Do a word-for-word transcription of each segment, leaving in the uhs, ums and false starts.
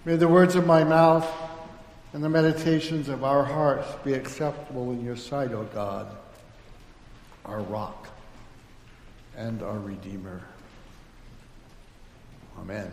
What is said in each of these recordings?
May the words of my mouth and the meditations of our hearts be acceptable in your sight, O God, our rock and our Redeemer. Amen.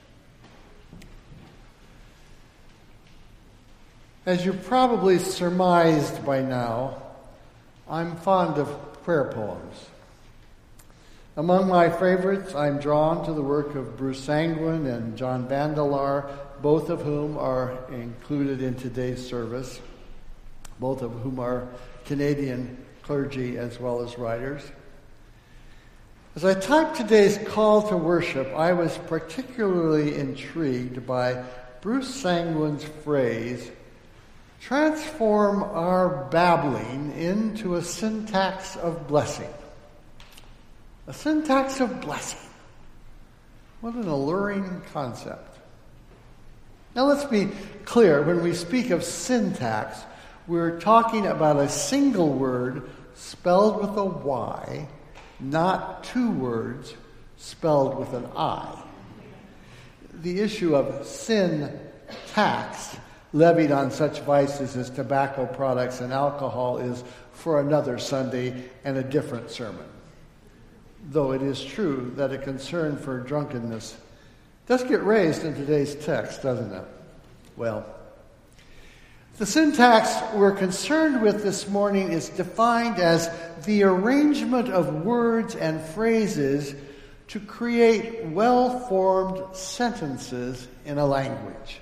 As you probably surmised by now, I'm fond of prayer poems. Among my favorites, I'm drawn to the work of Bruce Sanguin and John Vandelar, both of whom are included in today's service, both of whom are Canadian clergy as well as writers. As I typed today's call to worship, I was particularly intrigued by Bruce Sanguin's phrase, "Transform our babbling into a syntax of blessing." A syntax of blessing. What an alluring concept. Now let's be clear. When we speak of syntax, we're talking about a single word spelled with a Y, not two words spelled with an I. The issue of sin tax levied on such vices as tobacco products and alcohol is for another Sunday and a different sermon. Though it is true that a concern for drunkenness does get raised in today's text, doesn't it? Well, the syntax we're concerned with this morning is defined as the arrangement of words and phrases to create well-formed sentences in a language.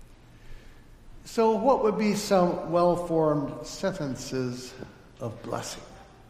So what would be some well-formed sentences of blessing?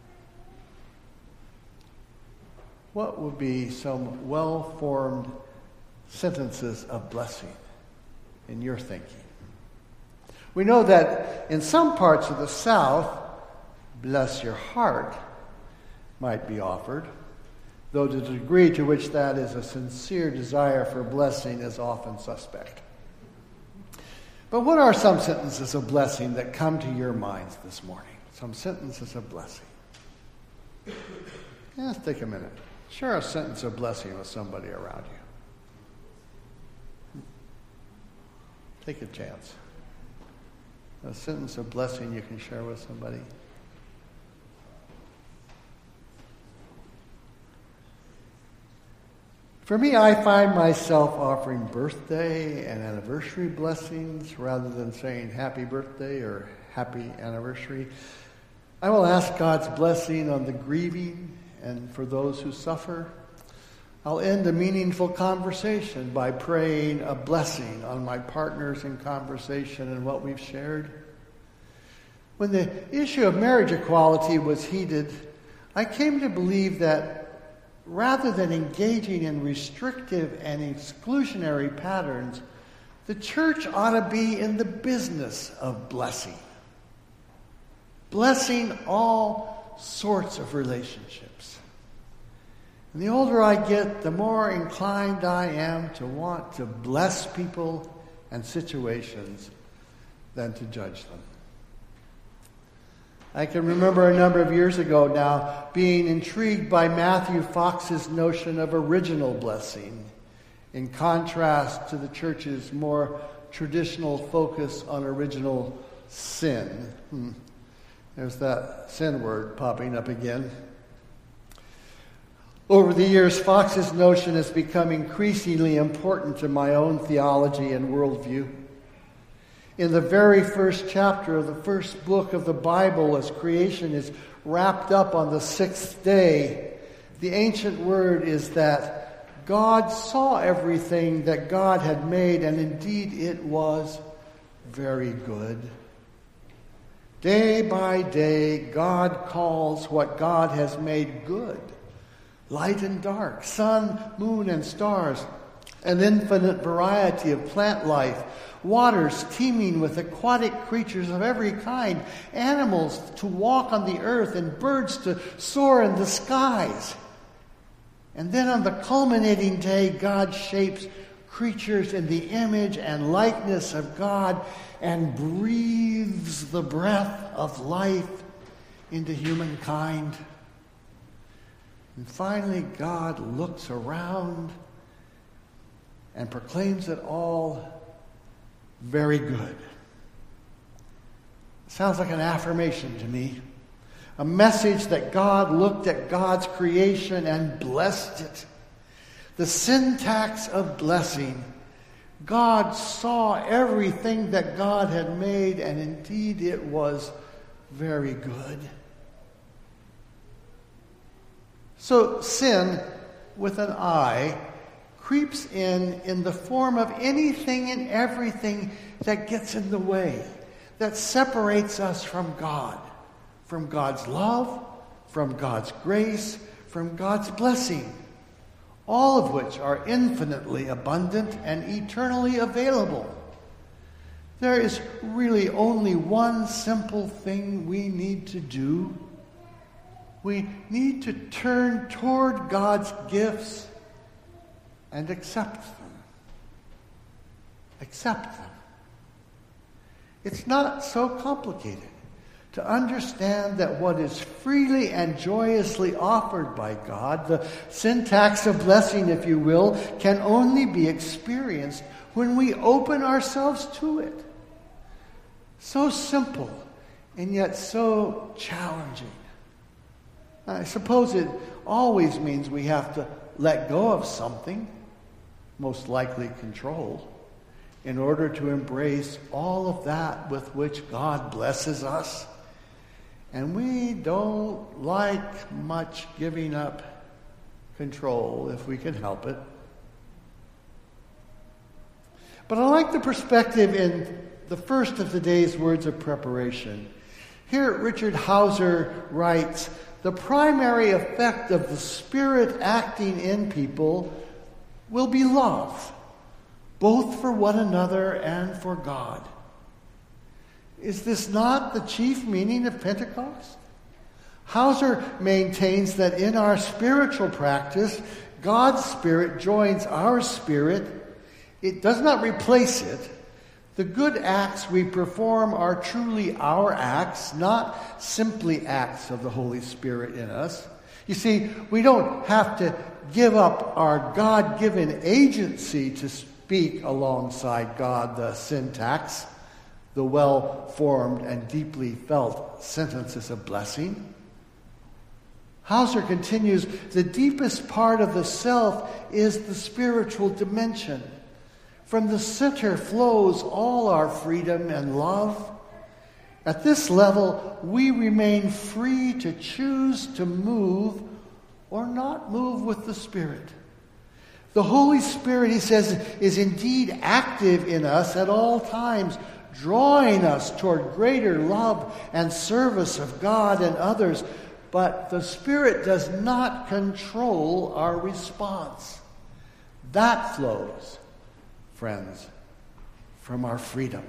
What would be some well-formed sentences of blessing in your thinking? We know that in some parts of the South, bless your heart might be offered, though the degree to which that is a sincere desire for blessing is often suspect. But what are some sentences of blessing that come to your minds this morning? Some sentences of blessing. Yeah, let's take a minute. Share a sentence of blessing with somebody around you. Take a chance. A sentence of blessing you can share with somebody. For me, I find myself offering birthday and anniversary blessings rather than saying happy birthday or happy anniversary. I will ask God's blessing on the grieving and for those who suffer. I'll end a meaningful conversation by praying a blessing on my partners in conversation and what we've shared. When the issue of marriage equality was heated, I came to believe that rather than engaging in restrictive and exclusionary patterns, the church ought to be in the business of blessing. Blessing all sorts of relationships. And the older I get, the more inclined I am to want to bless people and situations than to judge them. I can remember a number of years ago now being intrigued by Matthew Fox's notion of original blessing, in contrast to the church's more traditional focus on original sin. Hmm. There's that sin word popping up again. Over the years, Fox's notion has become increasingly important to my own theology and worldview. In the very first chapter of the first book of the Bible, as creation is wrapped up on the sixth day, the ancient word is that God saw everything that God had made, and indeed it was very good. Day by day, God calls what God has made good. Light and dark, sun, moon, and stars, an infinite variety of plant life, waters teeming with aquatic creatures of every kind, animals to walk on the earth, and birds to soar in the skies. And then on the culminating day, God shapes creatures in the image and likeness of God and breathes the breath of life into humankind. And finally, God looks around and proclaims it all very good. Sounds like an affirmation to me. A message that God looked at God's creation and blessed it. The syntax of blessing. God saw everything that God had made, and indeed it was very good. So sin, with an I, creeps in in the form of anything and everything that gets in the way, that separates us from God, from God's love, from God's grace, from God's blessing, all of which are infinitely abundant and eternally available. There is really only one simple thing we need to do. We need to turn toward God's gifts and accept them. Accept them. It's not so complicated to understand that what is freely and joyously offered by God, the syntax of blessing, if you will, can only be experienced when we open ourselves to it. So simple and yet so challenging. I suppose it always means we have to let go of something, most likely control, in order to embrace all of that with which God blesses us. And we don't like much giving up control if we can help it. But I like the perspective in the first of today's words of preparation. Here, Richard Hauser writes, the primary effect of the Spirit acting in people will be love, both for one another and for God. Is this not the chief meaning of Pentecost? Hauser maintains that in our spiritual practice, God's Spirit joins our spirit. It does not replace it. The good acts we perform are truly our acts, not simply acts of the Holy Spirit in us. You see, we don't have to give up our God-given agency to speak alongside God, the syntax, the well-formed and deeply felt sentences of blessing. Hauser continues, the deepest part of the self is the spiritual dimension. From the center flows all our freedom and love. At this level, we remain free to choose to move or not move with the Spirit. The Holy Spirit, he says, is indeed active in us at all times, drawing us toward greater love and service of God and others. But the Spirit does not control our response. That flows, friends, from our freedom.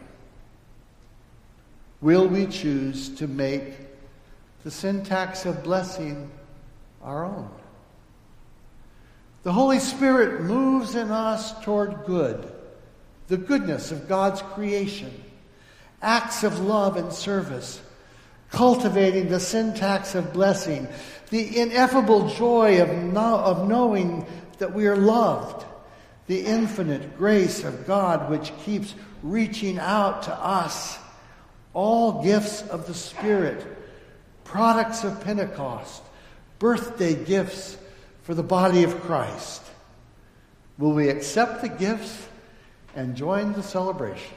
Will we choose to make the syntax of blessing our own? The Holy Spirit moves in us toward good, the goodness of God's creation, acts of love and service, cultivating the syntax of blessing, the ineffable joy of, no, of knowing that we are loved, the infinite grace of God which keeps reaching out to us, all gifts of the Spirit, products of Pentecost, birthday gifts for the body of Christ. Will we accept the gifts and join the celebration?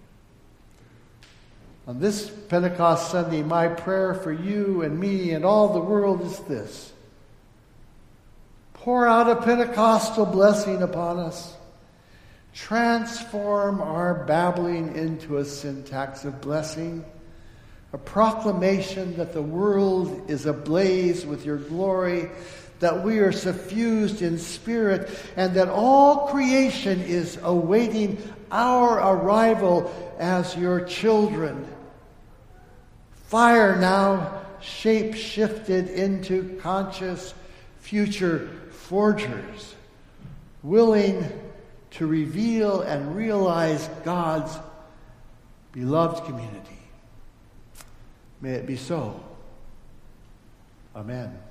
On this Pentecost Sunday, my prayer for you and me and all the world is this. Pour out a Pentecostal blessing upon us. Transform our babbling into a syntax of blessing, a proclamation that the world is ablaze with your glory, that we are suffused in spirit, and that all creation is awaiting our arrival as your children. Fire now shape-shifted into conscious future forgers, willing to reveal and realize God's beloved community. May it be so. Amen.